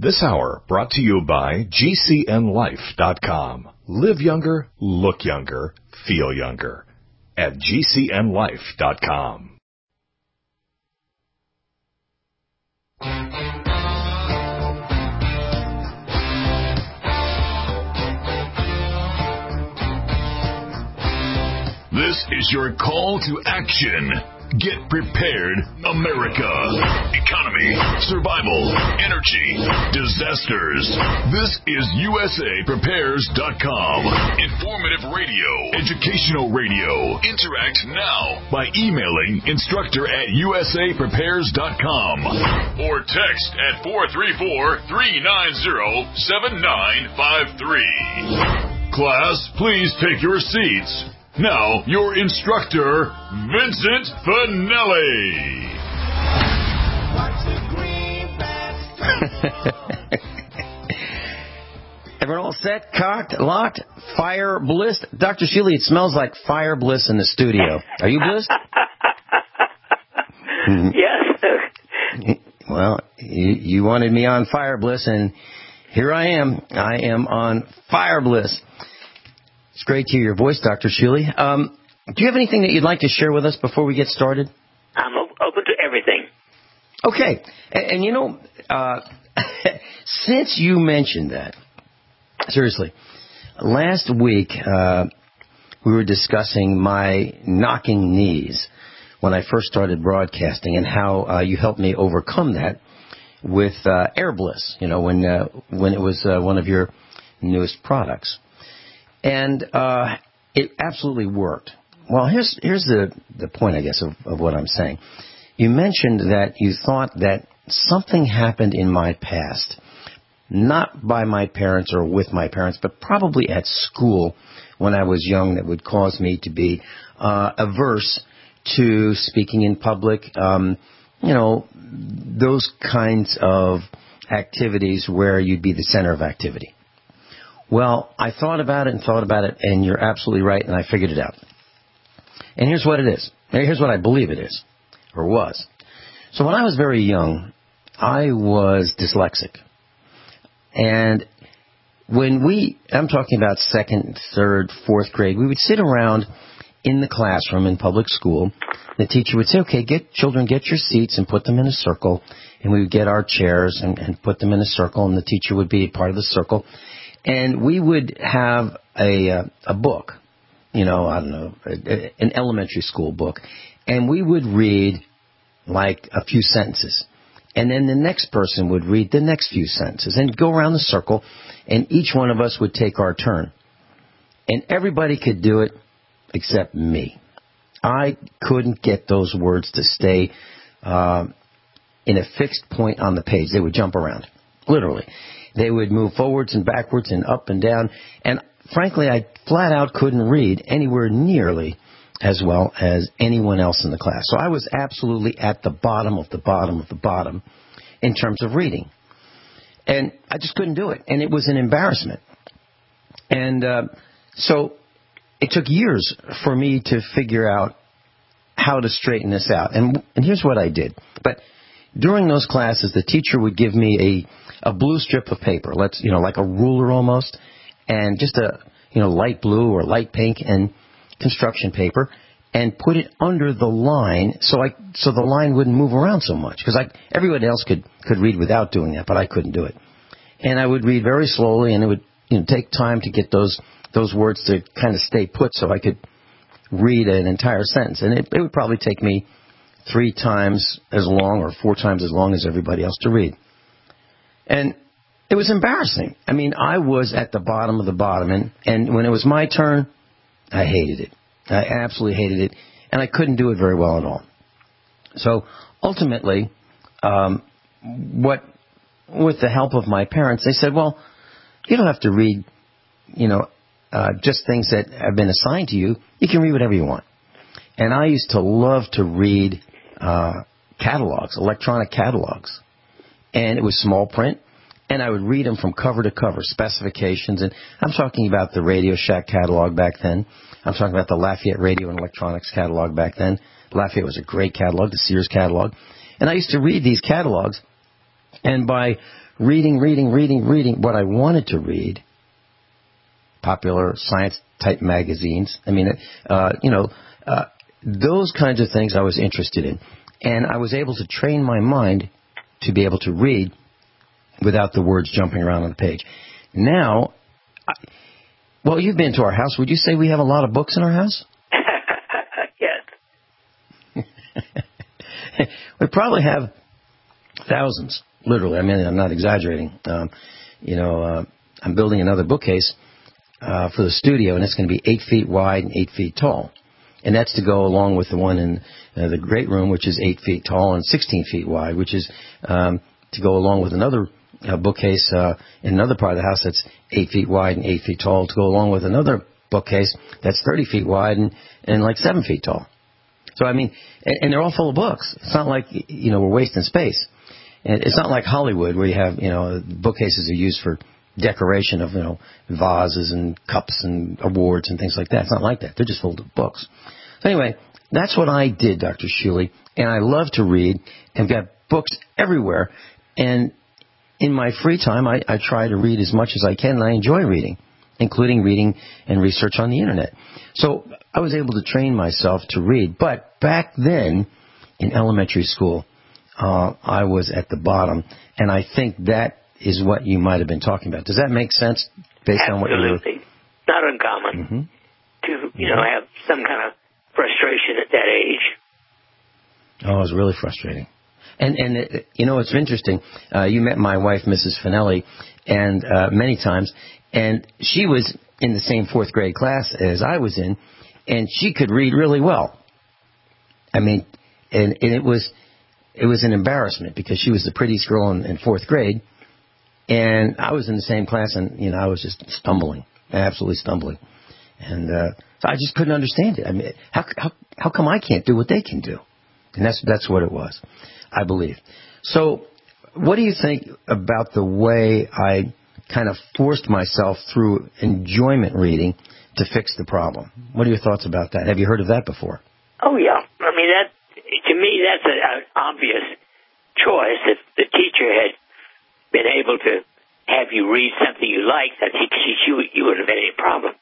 This hour brought to you by GCNLife.com. Live younger, look younger, feel younger at GCNLife.com. This is your call to action. Get prepared, America. Economy, survival, energy, disasters. This is USAPrepares.com. Informative radio, educational radio. Interact now by emailing instructor@USAPrepares.com or text at 434-390-7953. Class, please take your seats. Now, your instructor, Vincent Finelli. Everyone all set, cocked, locked, fire blissed? Dr. Sheely, it smells like fire bliss in the studio. Are you blissed? Yes. Well, you wanted me on fire bliss, and here I am. I am on fire bliss. It's great to hear your voice, Dr. Sheely. Do you have anything that you'd like to share with us before we get started? I'm open to everything. Okay. And you know, since you mentioned that, seriously, last week we were discussing my knocking knees when I first started broadcasting and how you helped me overcome that with Air Bliss, you know, when it was one of your newest products. And it absolutely worked. Well, here's the point, I guess, of what I'm saying. You mentioned that you thought that something happened in my past, not by my parents or with my parents, but probably at school when I was young, that would cause me to be averse to speaking in public, you know, those kinds of activities where you'd be the center of activity. Well, I thought about it, and you're absolutely right, and I figured it out. And here's what it is. Here's what I believe it is, or was. So when I was very young, I was dyslexic. And when I'm talking about second, third, fourth grade, we would sit around in the classroom in public school. The teacher would say, okay, get your seats and put them in a circle. And we would get our chairs and put them in a circle, and the teacher would be part of the circle. And we would have a book, you know, I don't know, an elementary school book. And we would read like a few sentences. And then the next person would read the next few sentences and go around the circle. And each one of us would take our turn. And everybody could do it except me. I couldn't get those words to stay in a fixed point on the page. They would jump around, literally. They would move forwards and backwards and up and down. And frankly, I flat out couldn't read anywhere nearly as well as anyone else in the class. So I was absolutely at the bottom of the bottom of the bottom in terms of reading. And I just couldn't do it. And it was an embarrassment. And so it took years for me to figure out how to straighten this out. And here's what I did. But during those classes, the teacher would give me a blue strip of paper, like a ruler almost, and just a light blue or light pink and construction paper, and put it under the line so the line wouldn't move around so much, because everybody else could read without doing that, but I couldn't do it. And I would read very slowly, and it would take time to get those words to kind of stay put so I could read an entire sentence, and it would probably take me 3 times as long or 4 times as long as everybody else to read. And it was embarrassing. I mean, I was at the bottom of the bottom, and when it was my turn, I hated it. I absolutely hated it, and I couldn't do it very well at all. So ultimately, with the help of my parents, they said, well, you don't have to read, just things that have been assigned to you. You can read whatever you want. And I used to love to read catalogs, electronic catalogs. And it was small print, and I would read them from cover to cover, specifications. And I'm talking about the Radio Shack catalog back then. I'm talking about the Lafayette Radio and Electronics catalog back then. Lafayette was a great catalog, the Sears catalog. And I used to read these catalogs, and by reading what I wanted to read, popular science-type magazines. I mean, those kinds of things I was interested in. And I was able to train my mind to be able to read without the words jumping around on the page. Now, well, you've been to our house. Would you say we have a lot of books in our house? Yes. We probably have thousands, literally. I mean, I'm not exaggerating. I'm building another bookcase for the studio, and it's going to be 8 feet wide and 8 feet tall. And that's to go along with the one in the great room, which is 8 feet tall and 16 feet wide, which is to go along with another bookcase in another part of the house that's 8 feet wide and 8 feet tall, to go along with another bookcase that's 30 feet wide and like 7 feet tall. So, I mean, and they're all full of books. It's not like, we're wasting space. And it's not like Hollywood where you have, bookcases are used for decoration of, vases and cups and awards and things like that. It's not like that. They're just full of books. So anyway, that's what I did, Dr. Shuley. And I love to read and got books everywhere. And in my free time, I try to read as much as I can, and I enjoy reading, including reading and research on the Internet. So I was able to train myself to read. But back then, in elementary school, I was at the bottom. And I think that is what you might have been talking about. Does that make sense based on what you were... Absolutely. Not uncommon to, have some kind of frustration at that age. Oh, it was really frustrating. And it's interesting. You met my wife, Mrs. Finelli, and many times, and she was in the same fourth grade class as I was in, and she could read really well. I mean, and it was an embarrassment because she was the prettiest girl in fourth grade, and I was in the same class, and I was just stumbling, absolutely stumbling, and so I just couldn't understand it. I mean, how come I can't do what they can do? And that's what it was, I believe. So, what do you think about the way I kind of forced myself through enjoyment reading to fix the problem? What are your thoughts about that? Have you heard of that before? Oh yeah, I mean to me that's an obvious choice. If the teacher had been able to have you read something you liked, I think you wouldn't have had any problem.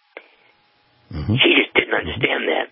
She just didn't understand that.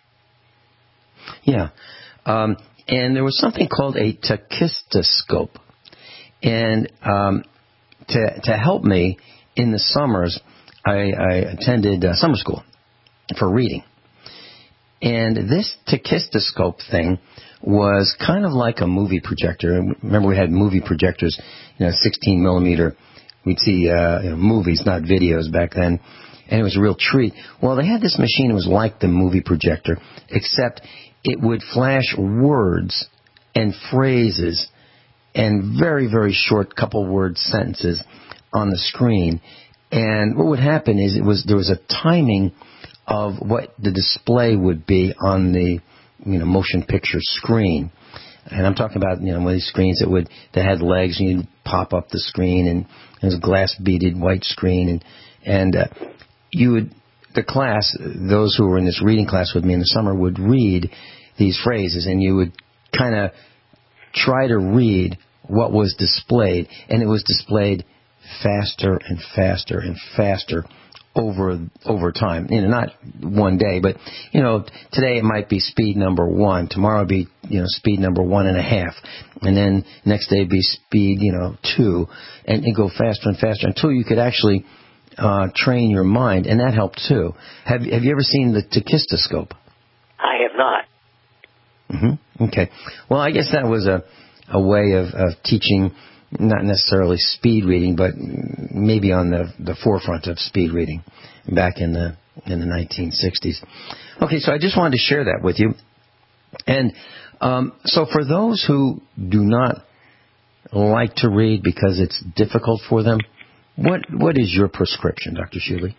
Yeah. And there was something called a tachistoscope. And to help me in the summers, I attended summer school for reading. And this tachistoscope thing was kind of like a movie projector. Remember, we had movie projectors, 16 millimeter. We'd see movies, not videos back then. And it was a real treat. Well, they had this machine. It was like the movie projector, except it would flash words and phrases and very, very short couple-word sentences on the screen. And what would happen is there was a timing of what the display would be on the motion picture screen. And I'm talking about one of these screens that had legs, and you'd pop up the screen, and it was a glass-beaded white screen, and the class, those who were in this reading class with me in the summer, would read these phrases, and you would kind of try to read what was displayed, and it was displayed faster and faster and faster over time. Not one day, but today it might be speed number 1, tomorrow it'd be speed number 1.5, and then next day it'd be speed 2, and it go faster and faster until you could actually train your mind, and that helped too. Have you ever seen the tachistoscope? I have not. Okay. Well, I guess that was a way of teaching, not necessarily speed reading, but maybe on the forefront of speed reading back in the 1960s. Okay, so I just wanted to share that with you. And so for those who do not like to read because it's difficult for them, what is your prescription, Dr. Shuley?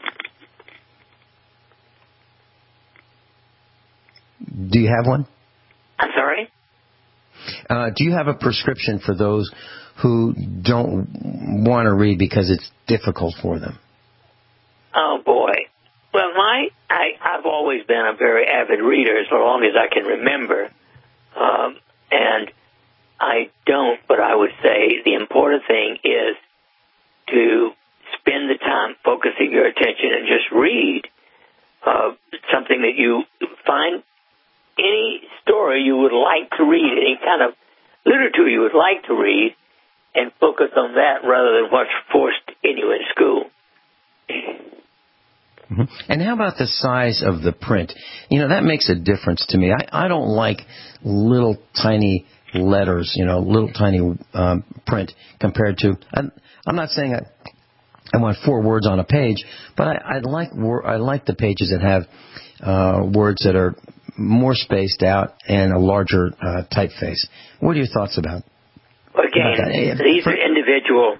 Do you have one? I'm sorry? Do you have a prescription for those who don't want to read because it's difficult for them? Oh, boy. Well, I've always been a very avid reader as long as I can remember. And I don't, but I would say the important thing is focusing your attention and just read something that you find, any story you would like to read, any kind of literature you would like to read, and focus on that rather than what's forced in you in school. Mm-hmm. And how about the size of the print? That makes a difference to me. I don't like little tiny letters, little tiny print compared to. I'm not saying I want 4 words on a page, but I like the pages that have words that are more spaced out and a larger typeface. What are your thoughts about? Again, these are individual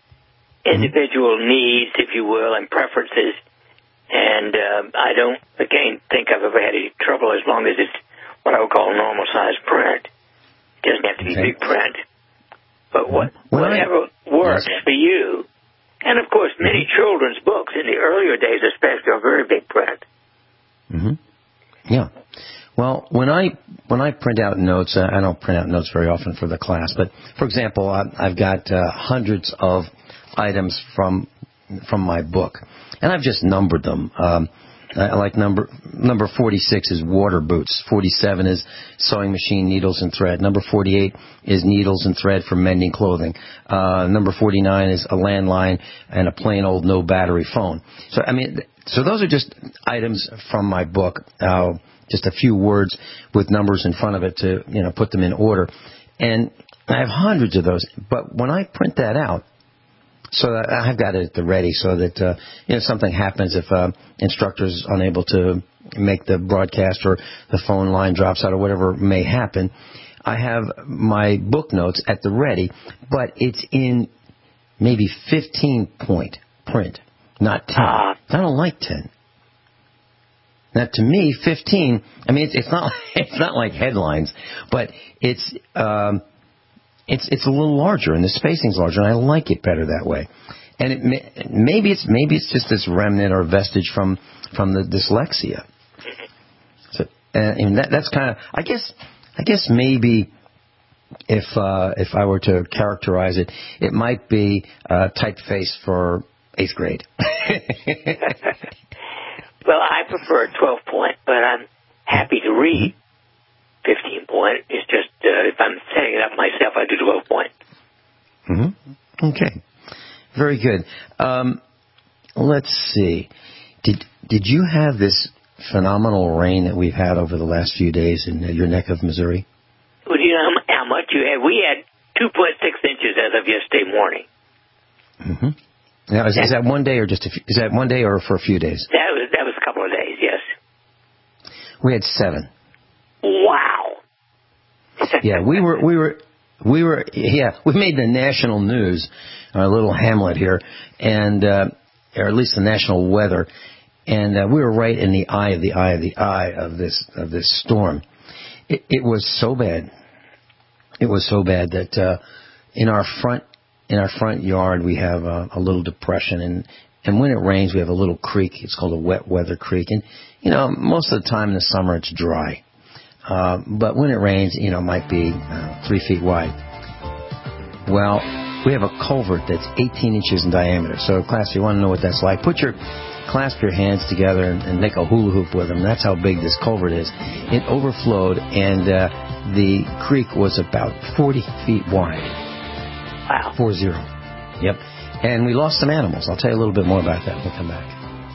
needs, if you will, and preferences. And I don't, again, think I've ever had any trouble as long as it's what I would call normal-sized print. It doesn't have to be big print. But whatever works for you. And, of course, many children's books in the earlier days especially are very big print. Mm-hmm. Yeah. Well, when I print out notes, I don't print out notes very often for the class, but, for example, I've got hundreds of items from my book, and I've just numbered them. I like number 46 is water boots. 47 is sewing machine, needles and thread. Number 48 is needles and thread for mending clothing. Number 49 is a landline and a plain old no battery phone. So those are just items from my book. Just a few words with numbers in front of it to put them in order. And I have hundreds of those. But when I print that out, so that I've got it at the ready, so that something happens if instructor's unable to make the broadcast or the phone line drops out or whatever may happen, I have my book notes at the ready, but it's in maybe 15-point print, not 10. I don't like 10. Now, to me, 15. It's not like headlines, but it's a little larger, and the spacing's larger, and I like it better that way. And maybe it's just this remnant or vestige from the dyslexia. So, and that's kind of, I guess maybe if I were to characterize it, it might be typeface for 8th grade. Well, I prefer 12-point, but I'm happy to read 15-point. It's just if I'm setting it up myself, I do 12-point. Mm-hmm. Okay. Very good. Let's see. Did you have this phenomenal rain that we've had over the last few days in your neck of Missouri? Well, do you know how much you had? We had 2.6 inches as of yesterday morning. Mm-hmm. Now, is that one day or is that one day or for a few days? That was a couple of days, yes. We had 7. Wow. Yeah, we made the national news, our little hamlet here, and or at least the national weather, and we were right in the eye of this storm. It was so bad. It was so bad that in our front yard we have a little depression, and when it rains we have a little creek. It's called a wet weather creek, and most of the time in the summer it's dry. But when it rains, it might be 3 feet wide. Well, we have a culvert that's 18 inches in diameter. So, class, if you want to know what that's like, clasp your hands together and make a hula hoop with them. That's how big this culvert is. It overflowed, and the creek was about 40 feet wide. Wow. 40. Yep. And we lost some animals. I'll tell you a little bit more about that when we come back.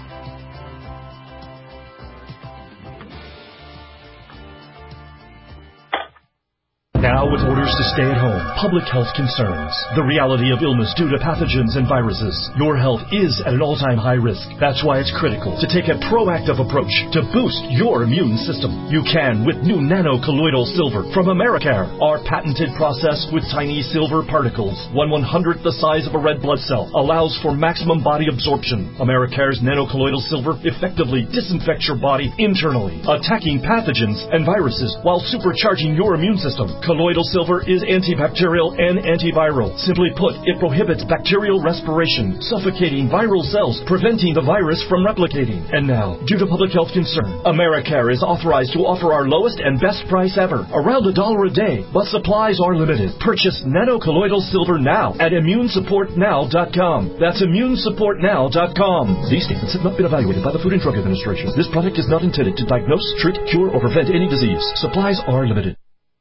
Now, with orders to stay at home, public health concerns, the reality of illness due to pathogens and viruses, your health is at an all-time high risk. That's why it's critical to take a proactive approach to boost your immune system. You can with new nano-colloidal silver from Americare. Our patented process with tiny silver particles, 1/100th the size of a red blood cell, allows for maximum body absorption. Americare's nano-colloidal silver effectively disinfects your body internally, attacking pathogens and viruses while supercharging your immune system. Colloidal silver Power is antibacterial and antiviral. Simply put, it prohibits bacterial respiration, suffocating viral cells, preventing the virus from replicating. And now, due to public health concern, Americare is authorized to offer our lowest and best price ever, around $1 a day, but supplies are limited. Purchase nanocolloidal silver now at immunesupportnow.com. That's immunesupportnow.com. These statements have not been evaluated by the Food and Drug Administration. This product is not intended to diagnose, treat, cure, or prevent any disease. Supplies are limited.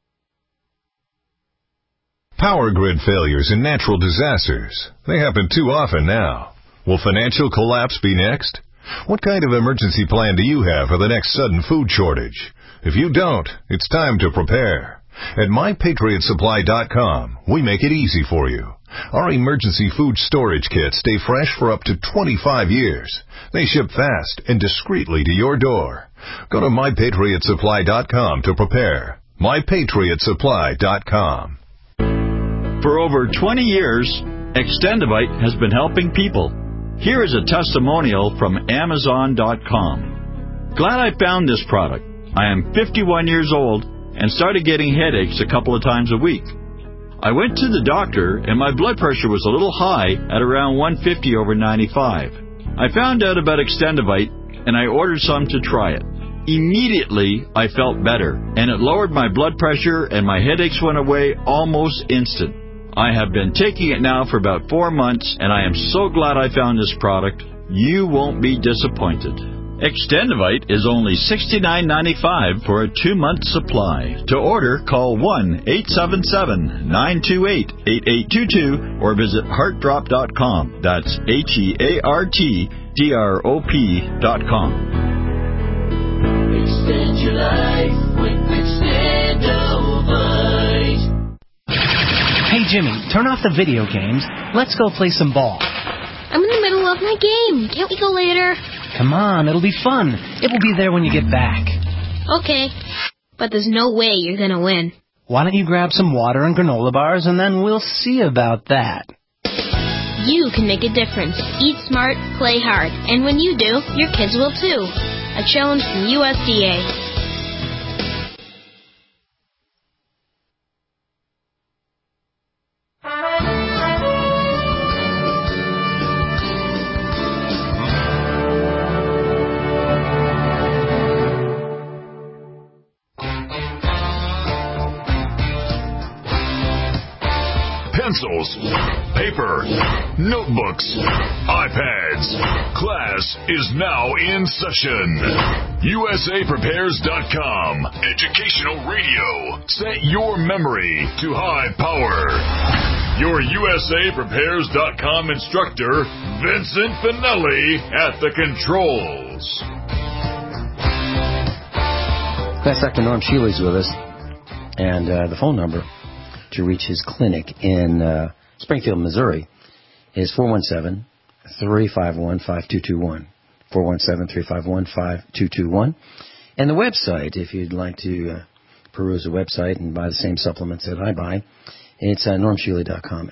Power grid failures and natural disasters. They happen too often now. Will financial collapse be next? What kind of emergency plan do you have for the next sudden food shortage? If you don't, it's time to prepare. At MyPatriotSupply.com, we make it easy for you. Our emergency food storage kits stay fresh for up to 25 years. They ship fast and discreetly to your door. Go to MyPatriotSupply.com to prepare. MyPatriotSupply.com. For over 20 years, Extendivite has been helping people. Here is a testimonial from Amazon.com. Glad I found this product. I am 51 years old and started getting headaches a couple of times a week. I went to the doctor and my blood pressure was a little high at around 150/95. I found out about Extendivite and I ordered some to try it. Immediately, I felt better, and it lowered my blood pressure and my headaches went away almost instant. I have been taking it now for about 4 months, and I am so glad I found this product. You won't be disappointed. Extendivite is only $69.95 for a 2-month supply. To order, call 1-877-928-8822 or visit heartdrop.com. That's HEARTDROP.com. Extend your life with Extendivite. Hey, Jimmy, turn off the video games. Let's go play some ball. I'm in the middle of my game. Can't we go later? Come on, it'll be fun. It will be there when you get back. Okay, but there's no way you're going to win. Why don't you grab some water and granola bars, and then we'll see about that. You can make a difference. Eat smart, play hard. And when you do, your kids will too. A challenge from USDA. Pencils, paper, notebooks, iPads. Class is now in session. USAPrepares.com. Educational radio. Set your memory to high power. Your USAPrepares.com instructor, Vincent Finelli, at the controls. That's Dr. Norm Shealy's with us. And the phone number to reach his clinic in Springfield, Missouri is 417-351-5221. 417-351-5221. And the website, if you'd like to peruse the website and buy the same supplements that I buy, it's normshealy.com,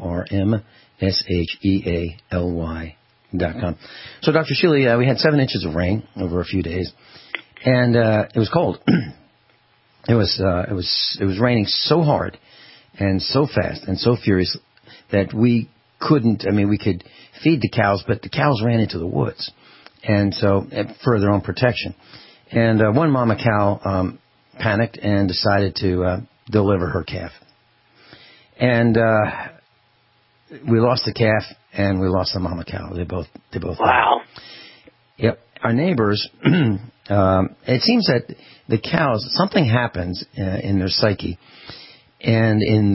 NORMSHEALY.com. So, Dr. Shealy, we had 7 inches of rain over a few days, and it was cold. It was raining so hard and so fast and so furious that we couldn't, we could feed the cows, but the cows ran into the woods. And so, for their own protection. And one mama cow panicked and decided to deliver her calf. And we lost the calf and we lost the mama cow. They both Wow. Yep. Our neighbors, it seems that the cows, something happens in their psyche and in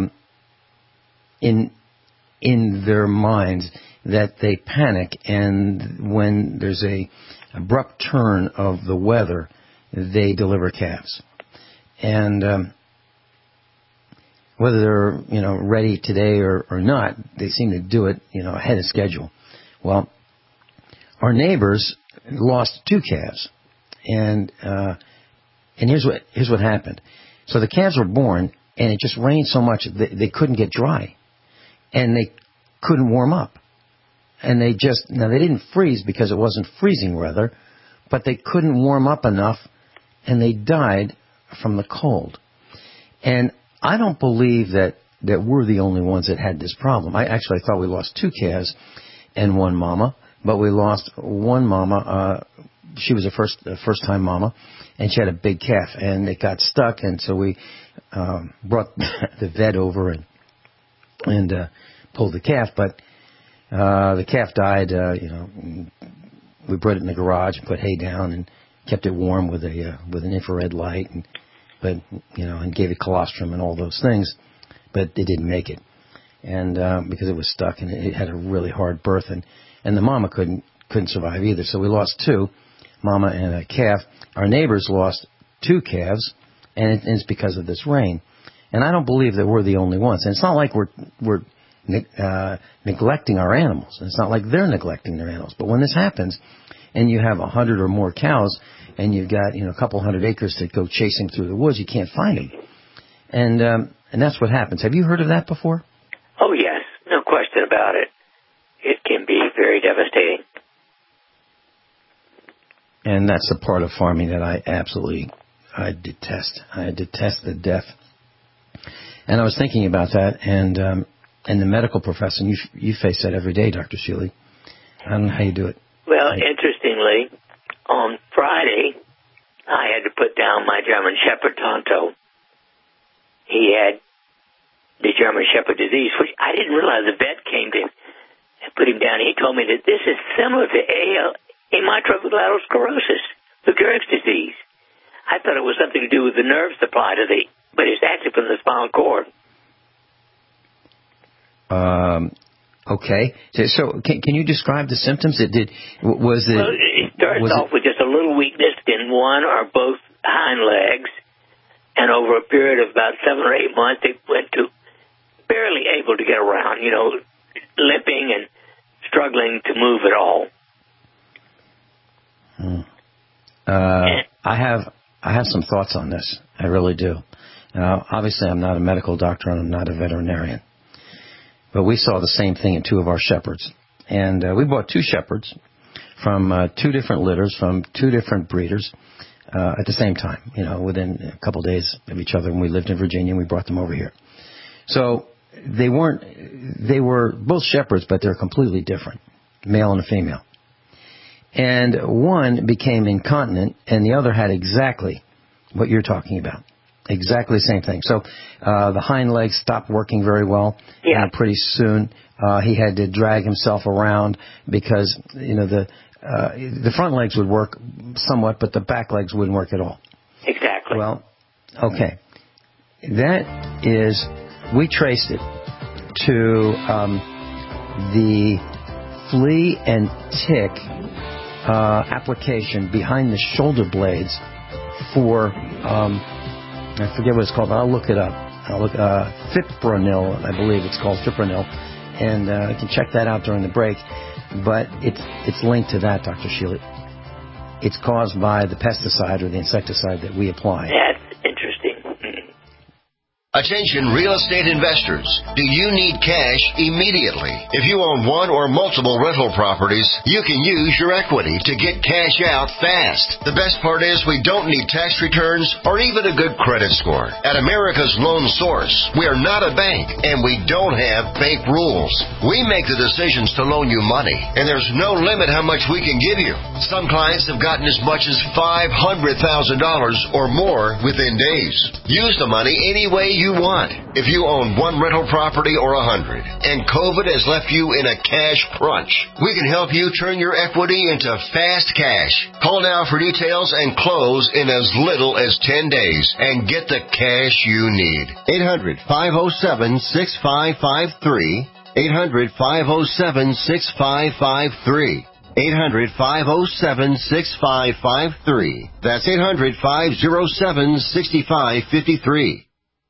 their minds that they panic, and when there's a abrupt turn of the weather, they deliver calves. And whether they're ready today or not, they seem to do it ahead of schedule. Well, our neighbors lost 2 calves, and here's what happened. So the calves were born, and it just rained so much they couldn't get dry, and they couldn't warm up, and they didn't freeze because it wasn't freezing weather, but they couldn't warm up enough, and they died from the cold. And I don't believe that we're the only ones that had this problem. I thought we lost 2 calves and 1 mama, but we lost 1 mama. She was a first-time mama, and she had a big calf, and it got stuck, and so we brought the vet over and pulled the calf, but the calf died. We brought it in the garage and put hay down and kept it warm with an infrared light, and gave it colostrum and all those things, but it didn't make it, and because it was stuck and it had a really hard birth, and the mama couldn't survive either. So we lost 2, mama and a calf. Our neighbors lost 2 calves, and it's because of this rain. And I don't believe that we're the only ones. And it's not like we're neglecting our animals. And it's not like they're neglecting their animals. But when this happens, and you have 100 or more cows, and you've got a couple hundred acres to go chasing through the woods, you can't find them. And that's what happens. Have you heard of that before? Oh yes, no question about it. It can be very devastating. And that's the part of farming that I detest. I detest the death. And I was thinking about that, and the medical profession, you face that every day, Dr. Shealy. I don't know how you do it. Well, interestingly, on Friday, I had to put down my German Shepherd, Tonto. He had the German Shepherd disease, which I didn't realize. The vet came to put him down. He told me that this is similar to amyotrophic lateral sclerosis, Lou Gehrig's disease. I thought it was something to do with the nerve supply but it's actually from the spinal cord. Okay. So can you describe the symptoms? Well, it starts off with just a little weakness in one or both hind legs, and over a period of about 7 or 8 months, they went to barely able to get around, limping and struggling to move at all. I have some thoughts on this. I really do. Now, obviously, I'm not a medical doctor and I'm not a veterinarian. But we saw the same thing in 2 of our shepherds. And we bought 2 shepherds from 2 different litters, from 2 different breeders at the same time, within a couple of days of each other. When we lived in Virginia, we brought them over here. So they were both shepherds, but they're completely different, male and a female. And one became incontinent, and the other had exactly what you're talking about. Exactly the same thing. So the hind legs stopped working very well. Yeah. And pretty soon he had to drag himself around because the front legs would work somewhat, but the back legs wouldn't work at all. Exactly. Well, okay. That is, we traced it to the flea and tick application behind the shoulder blades for I forget what it's called, but I'll look it up. Fipronil, I believe it's called Fipronil, and you can check that out during the break. But it's linked to that, Dr. Shealy. It's caused by the pesticide or the insecticide that we apply. That's interesting. Attention real estate investors. Do you need cash immediately? If you own one or multiple rental properties, you can use your equity to get cash out fast. The best part is we don't need tax returns or even a good credit score. At America's Loan Source, we are not a bank and we don't have bank rules. We make the decisions to loan you money, and there's no limit how much we can give you. Some clients have gotten as much as $500,000 or more within days. Use the money any way you want. If you own one rental property or 100 and COVID has left you in a cash crunch, we can help you turn your equity into fast cash. Call now for details and close in as little as 10 days and get the cash you need. 800-507-6553. 800-507-6553. 800-507-6553. That's 800-507-6553.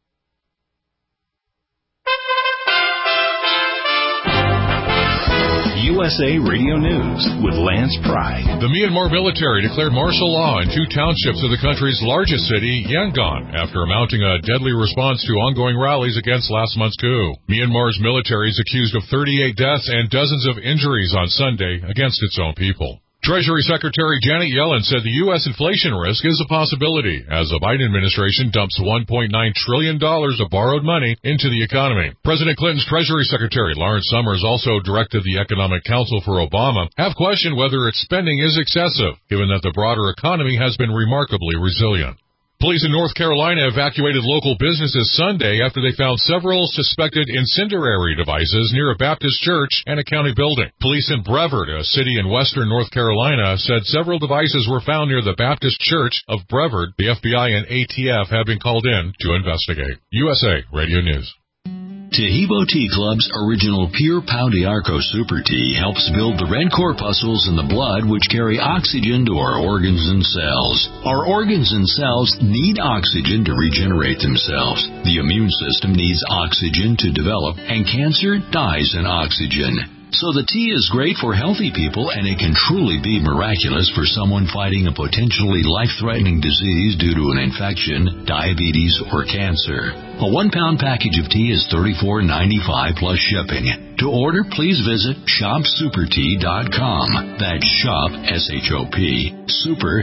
USA Radio News with Lance Pry. The Myanmar military declared martial law in 2 townships of the country's largest city, Yangon, after mounting a deadly response to ongoing rallies against last month's coup. Myanmar's military is accused of 38 deaths and dozens of injuries on Sunday against its own people. Treasury Secretary Janet Yellen said the U.S. inflation risk is a possibility as the Biden administration dumps $1.9 trillion of borrowed money into the economy. President Clinton's Treasury Secretary Lawrence Summers also directed the Economic Council for Obama have questioned whether its spending is excessive, given that the broader economy has been remarkably resilient. Police in North Carolina evacuated local businesses Sunday after they found several suspected incendiary devices near a Baptist church and a county building. Police in Brevard, a city in western North Carolina, said several devices were found near the Baptist Church of Brevard. The FBI and ATF have been called in to investigate. USA Radio News. Tahibo Tea Club's original Pure Pau d'Arco Super Tea helps build the red corpuscles in the blood which carry oxygen to our organs and cells. Our organs and cells need oxygen to regenerate themselves. The immune system needs oxygen to develop, and cancer dies in oxygen. So the tea is great for healthy people, and it can truly be miraculous for someone fighting a potentially life-threatening disease due to an infection, diabetes, or cancer. A 1-pound package of tea is $34.95 plus shipping. To order, please visit shopsupertea.com. That's shop, S-H-O-P, super,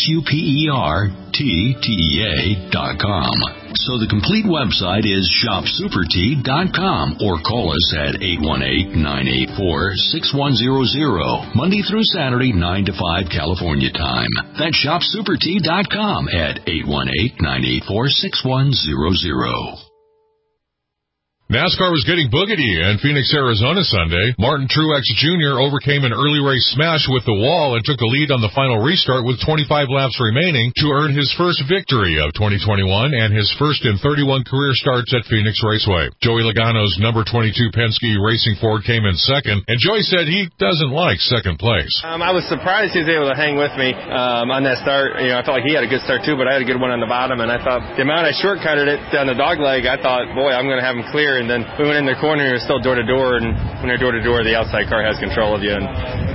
S-U-P-E-R-T-T-E-A.com. So the complete website is shopsupertea.com, or call us at 818-984-6100, Monday through Saturday, 9 to 5 California time. That's shopsupertea.com at 818-984-6100. NASCAR was getting boogity in Phoenix, Arizona Sunday. Martin Truex Jr. overcame an early race smash with the wall and took the lead on the final restart with 25 laps remaining to earn his first victory of 2021 and his first in 31 career starts at Phoenix Raceway. Joey Logano's number 22 Penske Racing Ford came in second, and Joey said he doesn't like second place. I was surprised he was able to hang with me on that start. You know, I felt like he had a good start too, but I had a good one on the bottom, and I thought the amount I shortcutted it on the dog leg, I thought, boy, I'm going to have him clear. And then we went in the corner, it was still door-to-door, and when you're door-to-door, the outside car has control of you. And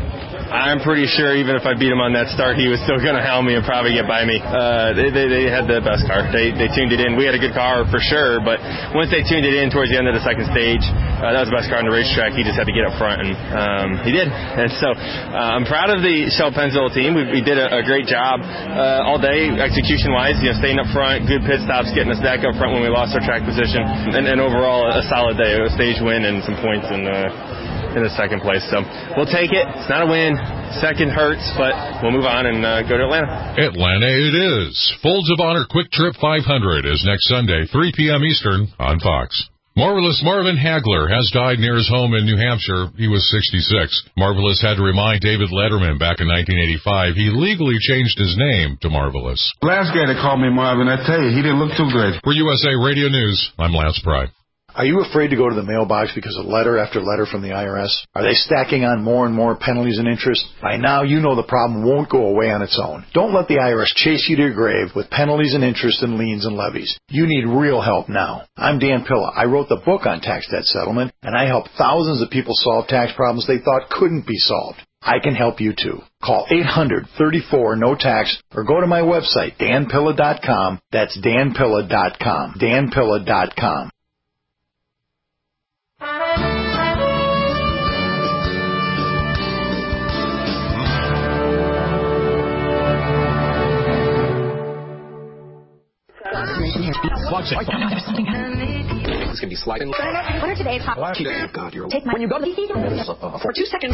I'm pretty sure even if I beat him on that start, he was still going to hound me and probably get by me. They had the best car. They tuned it in. We had a good car for sure, but once they tuned it in towards the end of the second stage, that was the best car on the racetrack. He just had to get up front, and he did. And so I'm proud of the Shell Pennzoil team. We did a great job all day, execution-wise, staying up front, good pit stops, getting us back up front when we lost our track position, and overall a solid day, a stage win and some points in the second place. So we'll take it. It's not a win. Second hurts, but we'll move on and go to Atlanta. Atlanta it is. Folds of Honor Quick Trip 500 is next Sunday, 3 p.m. Eastern on Fox. Marvelous Marvin Hagler has died near his home in New Hampshire. He was 66. Marvelous had to remind David Letterman back in 1985 he legally changed his name to Marvelous. Last guy that called me Marvin, I tell you, he didn't look too good. For USA Radio News, I'm Lance Pry. Are you afraid to go to the mailbox because of letter after letter from the IRS? Are they stacking on more and more penalties and interest? By now, you know the problem won't go away on its own. Don't let the IRS chase you to your grave with penalties and interest and liens and levies. You need real help now. I'm Dan Pilla. I wrote the book on tax debt settlement, and I helped thousands of people solve tax problems they thought couldn't be solved. I can help you too. Call 800-34-NO-TAX or go to my website, danpilla.com. That's danpilla.com. danpilla.com. It's going to be sliding. What are today's hot? God, you're take my when you go to the for 2 seconds.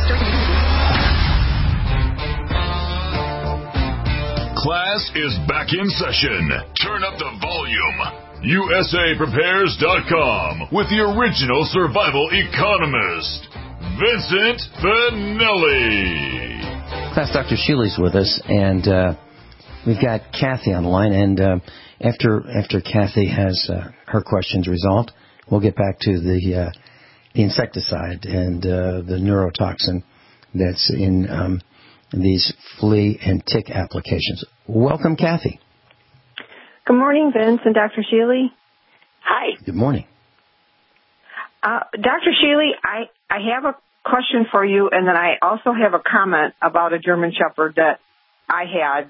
Class is back in session. Turn up the volume. USAPrepares.com with the original survival economist, Vincent Finelli. Class Dr. Shealy's with us, and we've got Kathy on the line, and after Kathy has her questions resolved, we'll get back to the insecticide and the neurotoxin that's in these flea and tick applications. Welcome, Kathy. Good morning, Vince and Dr. Shealy. Hi. Good morning. Dr. Shealy, I have a question for you, and then I also have a comment about a German Shepherd that I had.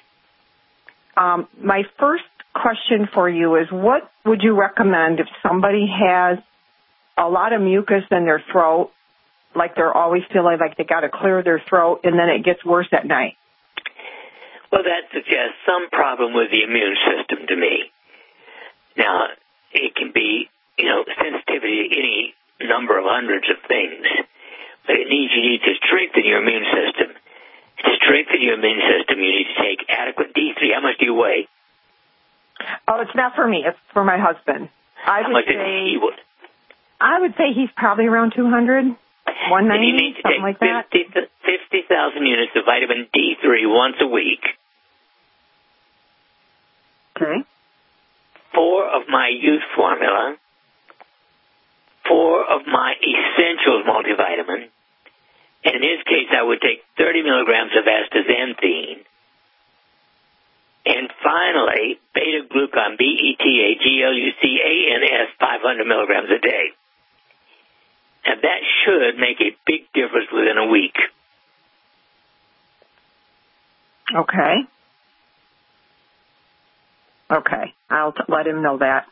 My first question for you is, what would you recommend if somebody has a lot of mucus in their throat, like they're always feeling like they got to clear their throat, and then it gets worse at night? Well, that suggests some problem with the immune system to me. Now, it can be, sensitivity to any number of hundreds of things, but you need to strengthen your immune system. To strengthen your immune system, you need to take adequate D3. How much do you weigh? Oh, it's not for me. It's for my husband. How much does he weigh? I would say he's probably around 200, 190, something like that. 50,000 units of vitamin D3 once a week. Okay. 4 of my youth formula, 4 of my essentials multivitamin, and in his case I would take 30 milligrams of astaxanthine, and finally beta-glucan, BETA-GLUCANS, 500 milligrams a day. And that should make a big difference within a week. Okay, I'll let him know that.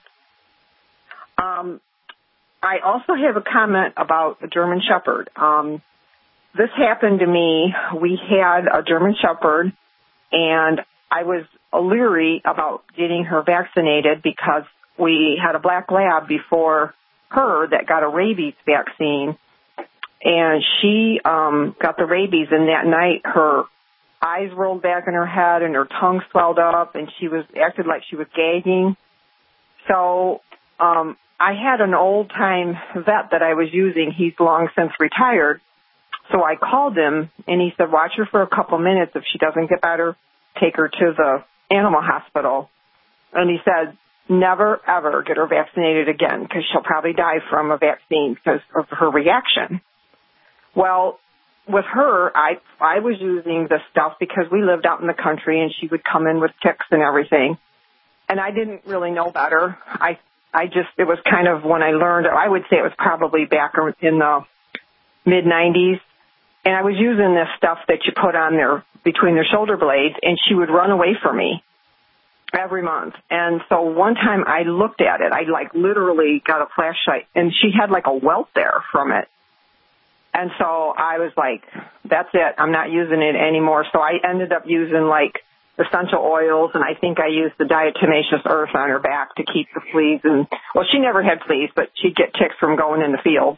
I also have a comment about the German Shepherd. This happened to me. We had a German Shepherd, and I was leery about getting her vaccinated because we had a black lab before her that got a rabies vaccine, and she got the rabies, and that night her eyes rolled back in her head and her tongue swelled up, and she acted like she was gagging. So I had an old-time vet that I was using. He's long since retired. So I called him, and he said, watch her for a couple minutes. If she doesn't get better, take her to the animal hospital. And he said, never, ever get her vaccinated again because she'll probably die from a vaccine because of her reaction. Well, with her, I was using the stuff because we lived out in the country, and she would come in with ticks and everything. And I didn't really know better. It was kind of when I learned, I would say it was probably back in the mid-90s. And I was using this stuff that you put on between their shoulder blades, and she would run away from me every month. And so one time I looked at it. I literally got a flashlight, and she had a welt there from it. And so I was like, that's it. I'm not using it anymore. So I ended up using essential oils, and I think I used the diatomaceous earth on her back to keep the fleas. Well, she never had fleas, but she'd get ticks from going in the field.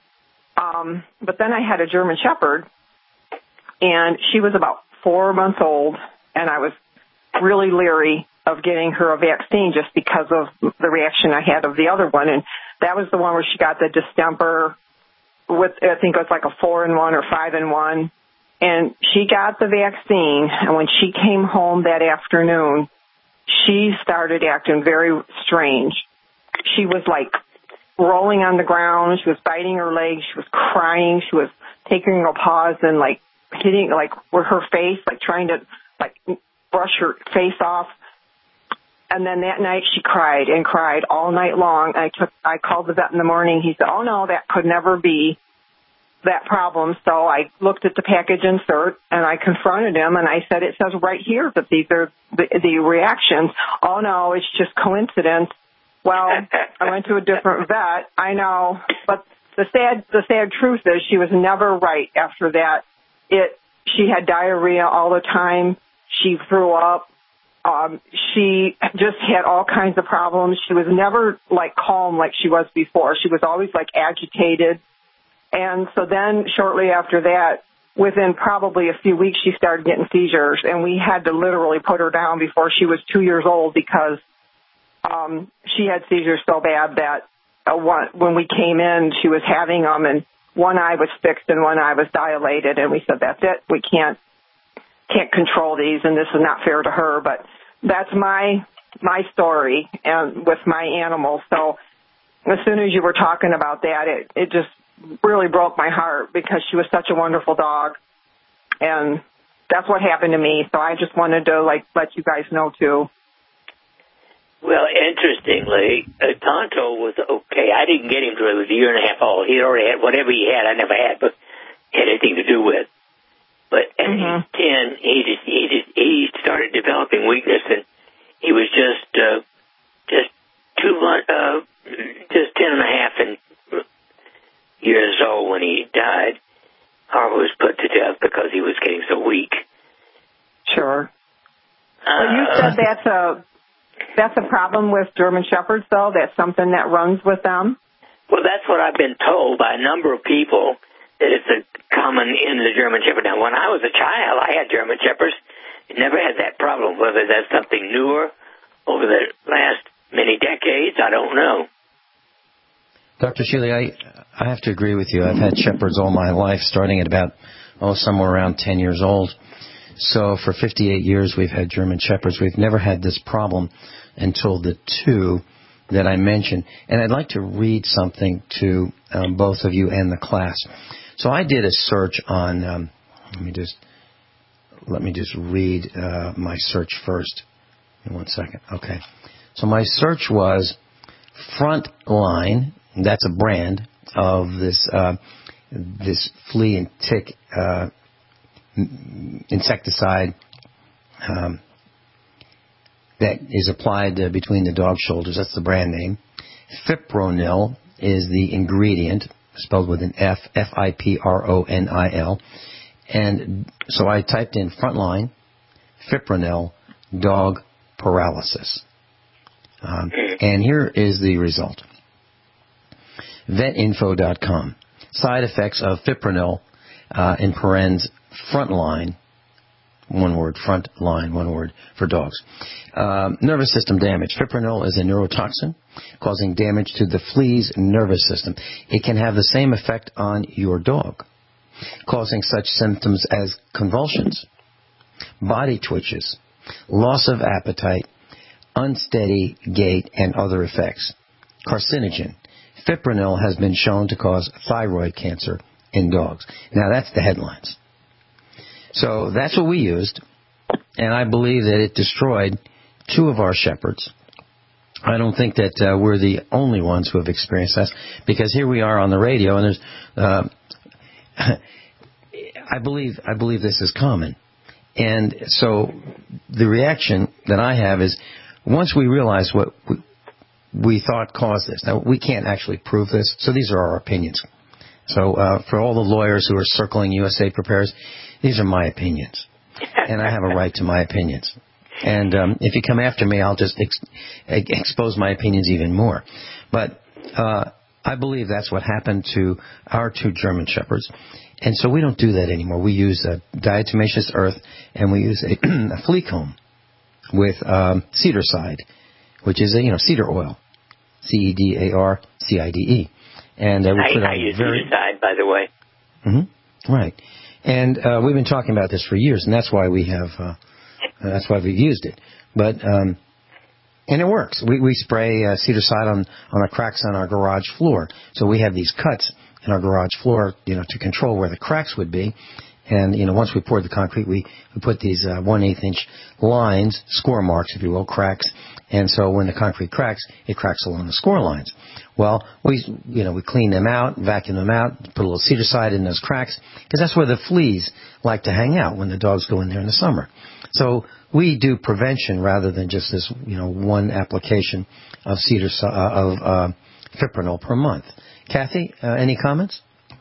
But then I had a German Shepherd, and she was about 4 months old, and I was really leery of getting her a vaccine just because of the reaction I had of the other one. And that was the one where she got the distemper with, I think it was a 4-in-1 or 5-in-1. And she got the vaccine, and when she came home that afternoon, she started acting very strange. She was rolling on the ground. She was biting her legs. She was crying. She was taking her paws and hitting with her face, trying to brush her face off. And then that night she cried and cried all night long. I called the vet in the morning. He said, oh no, that could never be that problem. So I looked at the package insert and I confronted him, and I said, it says right here that these are the reactions. Oh no, it's just coincidence. Well, I went to a different vet. I know, but the sad truth is she was never right after that. She had diarrhea all the time. She threw up. She just had all kinds of problems. She was never calm like she was before. She was always agitated. And so then shortly after that, within probably a few weeks, she started getting seizures, and we had to literally put her down before she was 2 years old because she had seizures so bad that when we came in, she was having them, and one eye was fixed and one eye was dilated, and we said, that's it. We can't control these, and this is not fair to her. But that's my story and with my animals. So as soon as you were talking about that, it just really broke my heart because she was such a wonderful dog, and that's what happened to me. So I just wanted to let you guys know too. Well, interestingly, Tonto was okay. I didn't get him till he was a year and a half old. He already had whatever he had. I never had, but had anything to do with. But at age 10, he started developing weakness, and he was just 10 and a half years old when he died. because he was getting so weak. Sure. Well, you said that's a problem with German Shepherds, though? That's something that runs with them? Well, that's what I've been told by a number of people, that it's a common in the German Shepherd. Now, when I was a child, I had German Shepherds. Never had that problem. Whether that's something newer over the last many decades, I don't know. Dr. Shealy, I have to agree with you. I've had Shepherds all my life, starting at about, somewhere around 10 years old. So for 58 years, we've had German Shepherds. We've never had this problem until the two that I mentioned. And I'd like to read something to both of you and the class. So I did a search on, let me just read my search first. In 1 second. Okay. So my search was Frontline. That's a brand of this flea and tick insecticide that is applied between the dog shoulders. That's the brand name. Fipronil is the ingredient, spelled with an F, Fipronil. And so I typed in Frontline, Fipronil, dog paralysis. And here is the result. Vetinfo.com. Side effects of Fipronil, in parens, Frontline, one word, Frontline, one word, for dogs. Nervous system damage. Fipronil is a neurotoxin causing damage to the flea's nervous system. It can have the same effect on your dog, causing such symptoms as convulsions, body twitches, loss of appetite, unsteady gait, and other effects. Carcinogen. Fipronil has been shown to cause thyroid cancer in dogs. Now, that's the headlines. So that's what we used, and I believe that it destroyed two of our Shepherds. I don't think that we're the only ones who have experienced this, because here we are on the radio, and there's I believe this is common. And so the reaction that I have is, once we realize what we thought caused this, now we can't actually prove this, so these are our opinions. So for all the lawyers who are circling USA Prepares, these are my opinions, and I have a right to my opinions. And if you come after me, I'll just expose my opinions even more. But I believe that's what happened to our two German Shepherds. And so we don't do that anymore. We use diatomaceous earth, and we use a flea comb with cedarcide, which is cedar oil, CEDARCIDE. And we put I use cedarcide, by the way. Mm-hmm. Right. And we've been talking about this for years, and that's why we have. That's why we've used it. But and it works. We spray cedarcide on the cracks on our garage floor. So we have these cuts in our garage floor, to control where the cracks would be. And, once we poured the concrete, we put these 1/8 inch lines, score marks, if you will, cracks. And so when the concrete cracks, it cracks along the score lines. Well, we clean them out, vacuum them out, put a little cedarcide in those cracks, because that's where the fleas like to hang out when the dogs go in there in the summer. So we do prevention rather than just this, one application of Fipronil per month. Kathy, any comments?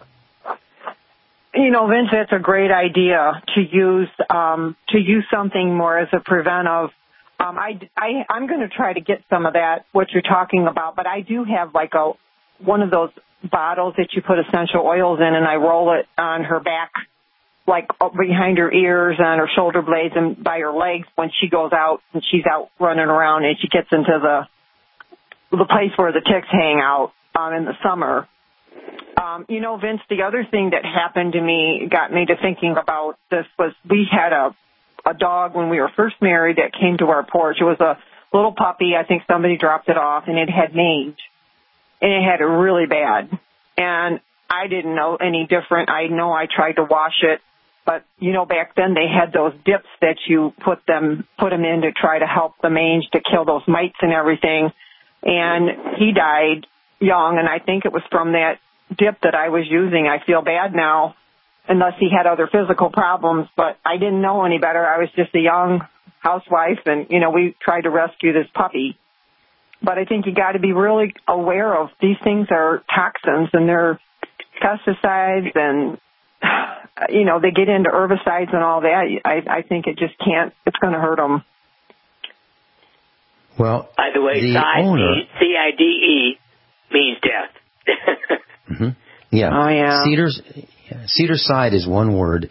Vince, that's a great idea to use something more as a preventive. I'm going to try to get some of that, what you're talking about, but I do have like one of those bottles that you put essential oils in, and I roll it on her back, like behind her ears, on her shoulder blades, and by her legs when she goes out and she's out running around and she gets into the place where the ticks hang out in the summer. Vince, the other thing that happened to me, got me to thinking about this, was we had a dog when we were first married that came to our porch. It was a little puppy. I think somebody dropped it off, and it had mange, and it had it really bad. And I didn't know any different. I know I tried to wash it, but back then they had those dips that you put them in to try to help the mange, to kill those mites and everything. And he died young, and I think it was from that dip that I was using. I feel bad now, unless he had other physical problems, but I didn't know any better. I was just a young housewife, and, we tried to rescue this puppy. But I think you got to be really aware of these things are toxins, and they're pesticides, and they get into herbicides and all that. I think it just can't. It's going to hurt them. Well, by the way, CIDE means death. Mm-hmm. Yeah. Oh, yeah. Cedarside is one word.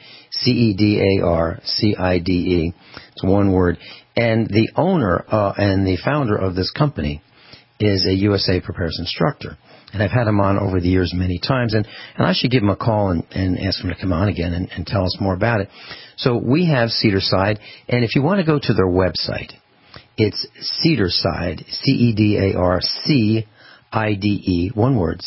CEDARCIDE. It's one word. And the owner and the founder of this company is a USA Prepares instructor. And I've had him on over the years many times. And I should give him a call and ask him to come on again and tell us more about it. So we have Cedarside. And if you want to go to their website, it's Cedarside, CEDARCIDE, one word,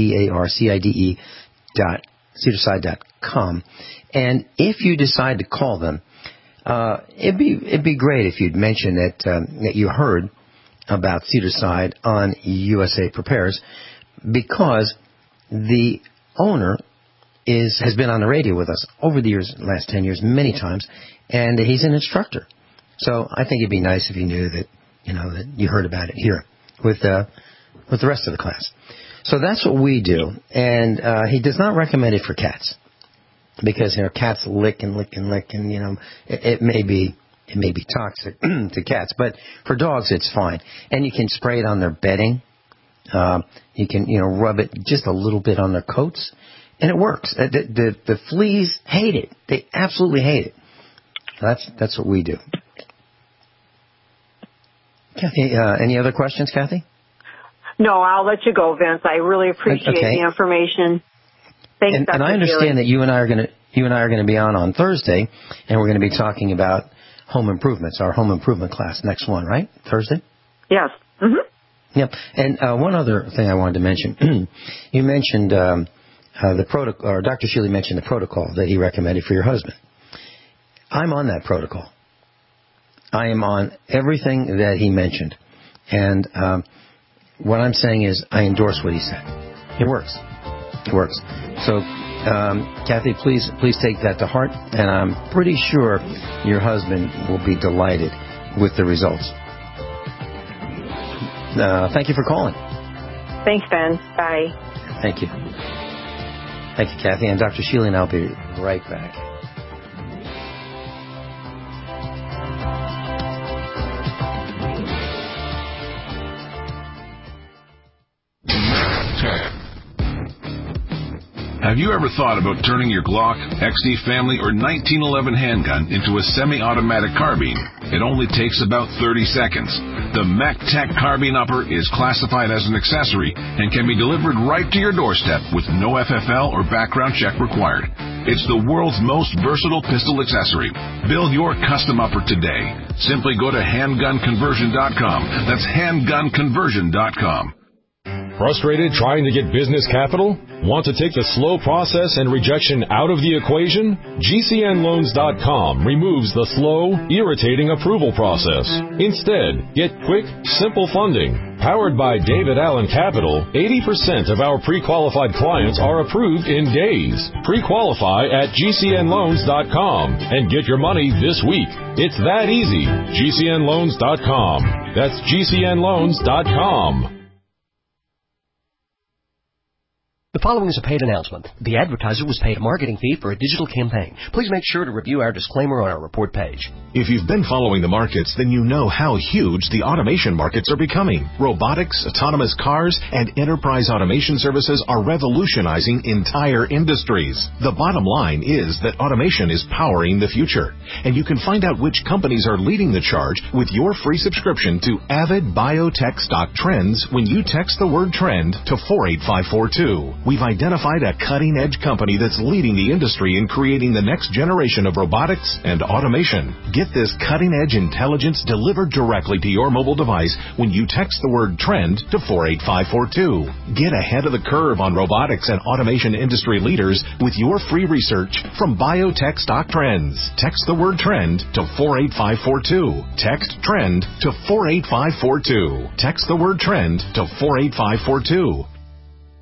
CEDARCIDE.cedarside.com. And if you decide to call them, it'd be great if you'd mention that you heard about Cedarside on USA Prepares, because the owner has been on the radio with us over the years, last 10 years, many times, and he's an instructor. So I think it'd be nice if you knew that you heard about it here with the rest of the class. So that's what we do, and he does not recommend it for cats, because cats lick and lick and lick, and it may be toxic to cats, but for dogs it's fine. And you can spray it on their bedding. You can rub it just a little bit on their coats, and it works. The fleas hate it; they absolutely hate it. That's what we do. Kathy, any other questions, Kathy? No, I'll let you go, Vince. I really appreciate the information. Thanks, and I understand that you and I are going to be on Thursday, and we're going to be talking about home improvements, our home improvement class, next one, right? Thursday? Yes. Mm-hmm. Yep. And one other thing I wanted to mention, you mentioned the protocol, or Dr. Shealy mentioned the protocol that he recommended for your husband. I'm on that protocol. I am on everything that he mentioned. And what I'm saying is I endorse what he said. It works. It works. So, Kathy, please take that to heart. And I'm pretty sure your husband will be delighted with the results. Thank you for calling. Thanks, Ben. Bye. Thank you. Thank you, Kathy. And Dr. Shealy and I'll be right back. Have you ever thought about turning your Glock, XD Family, or 1911 handgun into a semi-automatic carbine? It only takes about 30 seconds. The MacTac Carbine Upper is classified as an accessory and can be delivered right to your doorstep with no FFL or background check required. It's the world's most versatile pistol accessory. Build your custom upper today. Simply go to handgunconversion.com. That's handgunconversion.com. Frustrated trying to get business capital? Want to take the slow process and rejection out of the equation? GCNloans.com removes the slow, irritating approval process. Instead, get quick, simple funding. Powered by David Allen Capital, 80% of our pre-qualified clients are approved in days. Pre-qualify at GCNloans.com and get your money this week. It's that easy. GCNloans.com. That's GCNloans.com. The following is a paid announcement. The advertiser was paid a marketing fee for a digital campaign. Please make sure to review our disclaimer on our report page. If you've been following the markets, then you know how huge the automation markets are becoming. Robotics, autonomous cars, and enterprise automation services are revolutionizing entire industries. The bottom line is that automation is powering the future. And you can find out which companies are leading the charge with your free subscription to Avid Biotech Stock Trends when you text the word trend to 48542. We've identified a cutting-edge company that's leading the industry in creating the next generation of robotics and automation. Get this cutting-edge intelligence delivered directly to your mobile device when you text the word trend to 48542. Get ahead of the curve on robotics and automation industry leaders with your free research from Biotech Stock Trends. Text the word trend to 48542. Text trend to 48542. Text the word trend to 48542.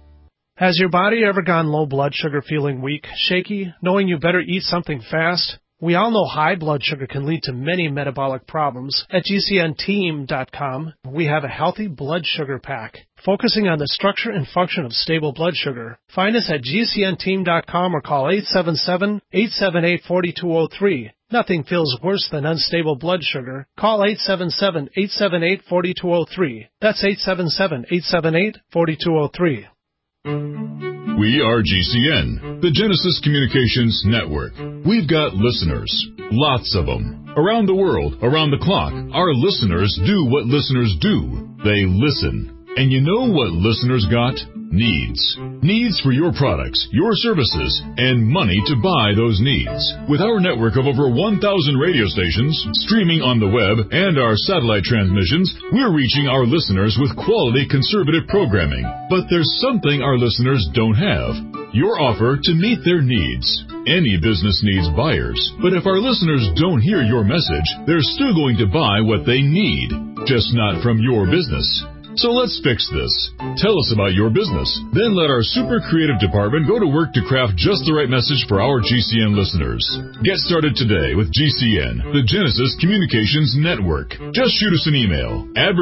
Has your body ever gone low blood sugar, feeling weak, shaky, knowing you better eat something fast? We all know high blood sugar can lead to many metabolic problems. At GCNteam.com, we have a healthy blood sugar pack, focusing on the structure and function of stable blood sugar. Find us at GCNteam.com or call 877-878-4203. Nothing feels worse than unstable blood sugar. Call 877-878-4203. That's 877-878-4203. We are GCN, the Genesis Communications Network. We've got listeners, lots of them. Around the world, around the clock, our listeners do what listeners do. They listen. And you know what listeners got? Needs. Needs for your products, your services, and money to buy those needs. With our network of over 1,000 radio stations, streaming on the web, and our satellite transmissions, we're reaching our listeners with quality conservative programming. But there's something our listeners don't have. Your offer to meet their needs. Any business needs buyers, but if our listeners don't hear your message, they're still going to buy what they need, just not from your business. So let's fix this. Tell us about your business. Then let our super creative department go to work to craft just the right message for our GCN listeners. Get started today with GCN, the Genesis Communications Network. Just shoot us an email.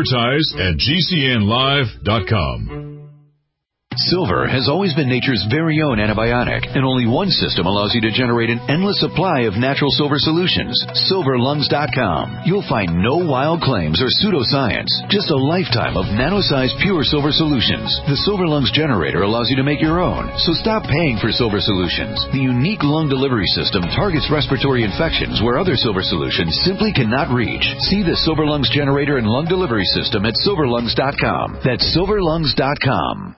Advertise@GCNlive.com. Silver has always been nature's very own antibiotic, and only one system allows you to generate an endless supply of natural silver solutions. SilverLungs.com. You'll find no wild claims or pseudoscience, just a lifetime of nano-sized pure silver solutions. The Silver Lungs generator allows you to make your own, so stop paying for silver solutions. The unique lung delivery system targets respiratory infections where other silver solutions simply cannot reach. See the Silver Lungs generator and lung delivery system at SilverLungs.com. That's SilverLungs.com.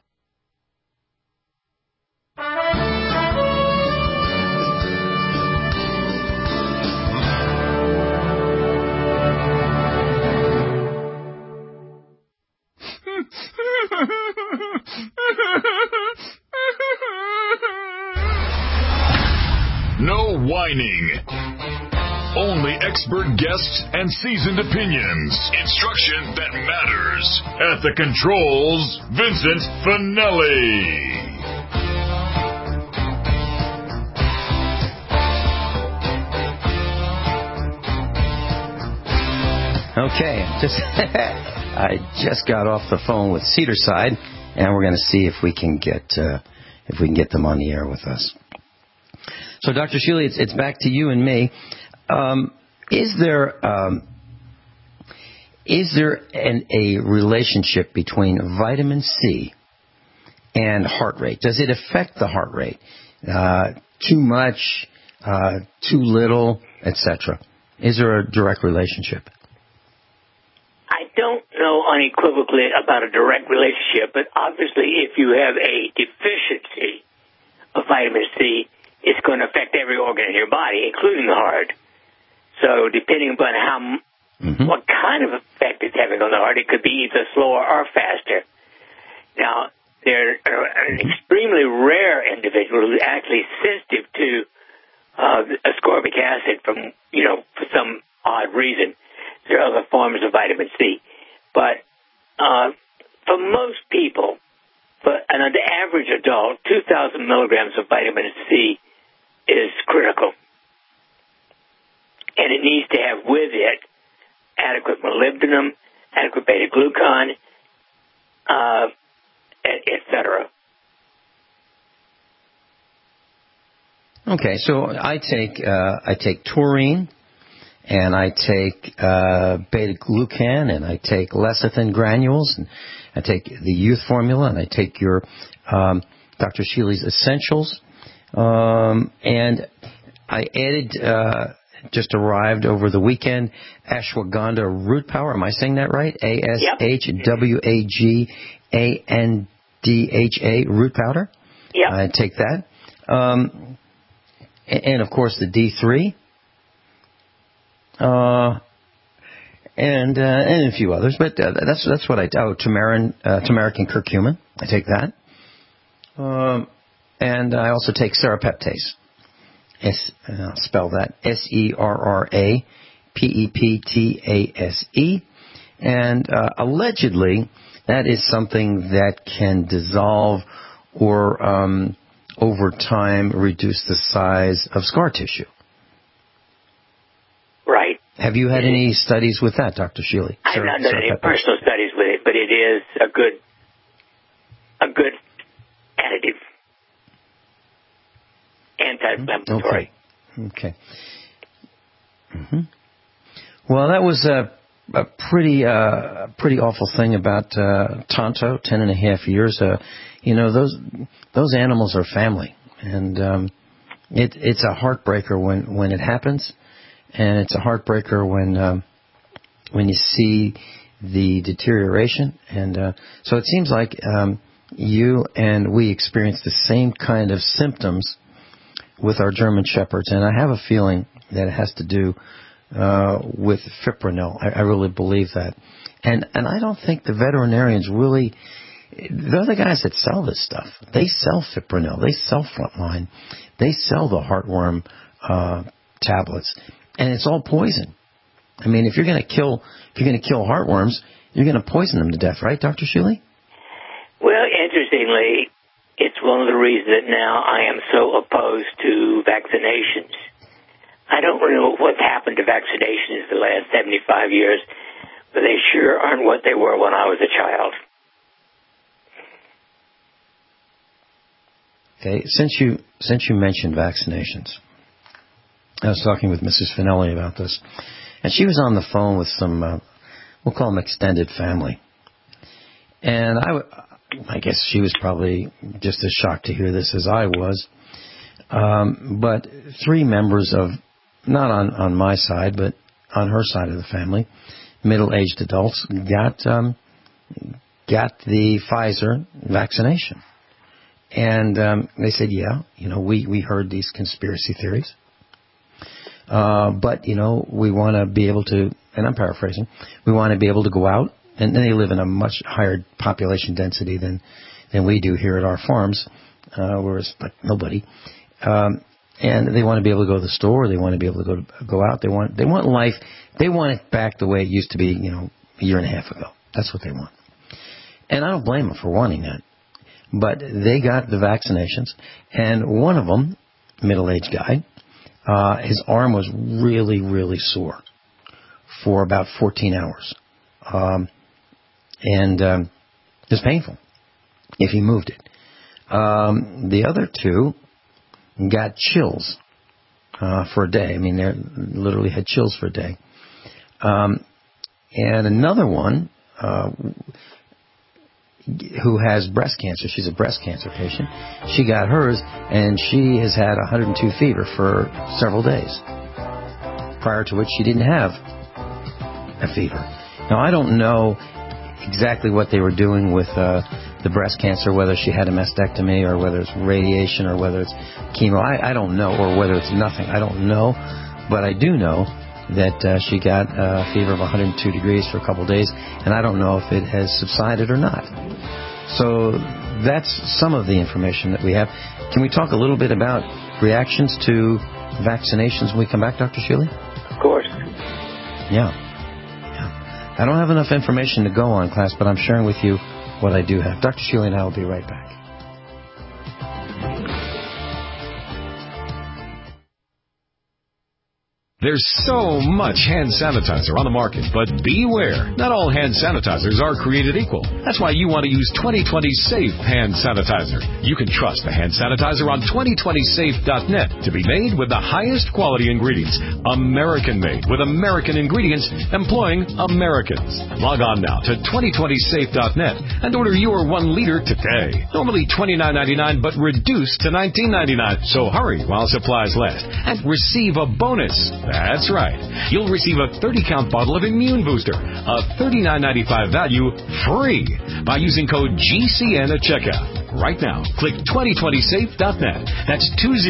No whining. Only expert guests and seasoned opinions. Instruction that matters. At the controls, Vincent Finelli. Okay, I just got off the phone with Cedarside, and we're going to see if we can get them on the air with us. So, Dr. Shealy, it's back to you and me. Is there a relationship between vitamin C and heart rate? Does it affect the heart rate? Too much, too little, etc.? Is there a direct relationship? I don't know unequivocally about a direct relationship, but obviously if you have a deficiency of vitamin C, it's going to affect every organ in your body, including the heart. So depending upon what kind of effect it's having on the heart, it could be either slower or faster. Now, there are an extremely rare individual who's actually sensitive to ascorbic acid for some odd reason. There are other forms of vitamin C. But for most people, for an average adult, 2,000 milligrams of vitamin C is critical. And it needs to have with it adequate molybdenum, adequate beta-glucan, etc. Okay, so I take taurine, and I take beta-glucan, and I take lecithin granules, and I take the youth formula, and I take your Dr. Shealy's essentials, and I added, just arrived over the weekend, ashwagandha root power. Am I saying that right? ASHWAGANDHA root powder. Yeah. I take that, and of course the D3. And a few others, but that's what I do. Turmeric and curcumin. I take that, and I also take serrapeptase. I'll spell that SERRAPEPTASE, and allegedly that is something that can dissolve or over time reduce the size of scar tissue. Have you had any studies with that, Dr. Shealy? I've not done any personal studies with it, but it is a good additive, anti-inflammatory. Okay. Mm-hmm. Well, that was a pretty awful thing about Tonto, 10.5 years. Those animals are family, and it's a heartbreaker when it happens, and it's a heartbreaker when you see the deterioration. And so it seems like you and we experienced the same kind of symptoms with our German Shepherds, and I have a feeling that it has to do with fipronil. I really believe that. And I don't think the veterinarians really, they're the guys that sell this stuff. They sell fipronil. They sell Frontline. They sell the heartworm tablets. And it's all poison. I mean, if you're going to kill heartworms, you're going to poison them to death, right, Dr. Shealy? Well, interestingly, it's one of the reasons that now I am so opposed to vaccinations. I don't know what's happened to vaccinations the last 75 years, but they sure aren't what they were when I was a child. Okay, since you mentioned vaccinations, I was talking with Mrs. Finelli about this, and she was on the phone with some, we'll call them extended family. And I guess she was probably just as shocked to hear this as I was. But 3 members of, not on my side, but on her side of the family, middle-aged adults, got the Pfizer vaccination. And they said, we heard these conspiracy theories. But, we want to be able to, and I'm paraphrasing, we want to be able to go out, and they live in a much higher population density than we do here at our farms, whereas like nobody. And they want to be able to go to the store. They want to be able to go out. They want life. They want it back the way it used to be, a year and a half ago. That's what they want. And I don't blame them for wanting that. But they got the vaccinations, and one of them, middle-aged guy, his arm was really, really sore for about 14 hours. And it was painful if he moved it. The other 2 got chills for a day. I mean, they literally had chills for a day. And another one who has breast cancer, she's a breast cancer patient, she got hers, and she has had 102 fever for several days, prior to which she didn't have a fever. Now, I don't know exactly what they were doing with the breast cancer, whether she had a mastectomy or whether it's radiation or whether it's chemo. I don't know, or whether it's nothing. I don't know, but I do know that she got a fever of 102 degrees for a couple of days, and I don't know if it has subsided or not. So that's some of the information that we have. Can we talk a little bit about reactions to vaccinations when we come back, Dr. Shealy? Of course. Yeah. I don't have enough information to go on, class, but I'm sharing with you what I do have. Dr. Shealy and I will be right back. There's so much hand sanitizer on the market, but beware, not all hand sanitizers are created equal. That's why you want to use 2020 Safe Hand Sanitizer. You can trust the hand sanitizer on 2020safe.net to be made with the highest quality ingredients, American-made with American ingredients, employing Americans. Log on now to 2020safe.net and order your 1 liter today. Normally $29.99, but reduced to $19.99. So hurry while supplies last and receive a bonus. That's right. You'll receive a 30-count bottle of Immune Booster, a $39.95 value, free by using code GCN at checkout. Right now, click 2020safe.net. That's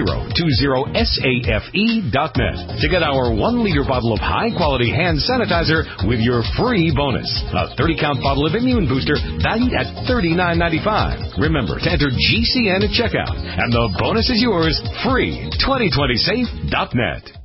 2020safe.net to get our 1 liter bottle of high-quality hand sanitizer with your free bonus. A 30-count bottle of Immune Booster valued at $39.95. Remember to enter GCN at checkout, and the bonus is yours free. 2020safe.net.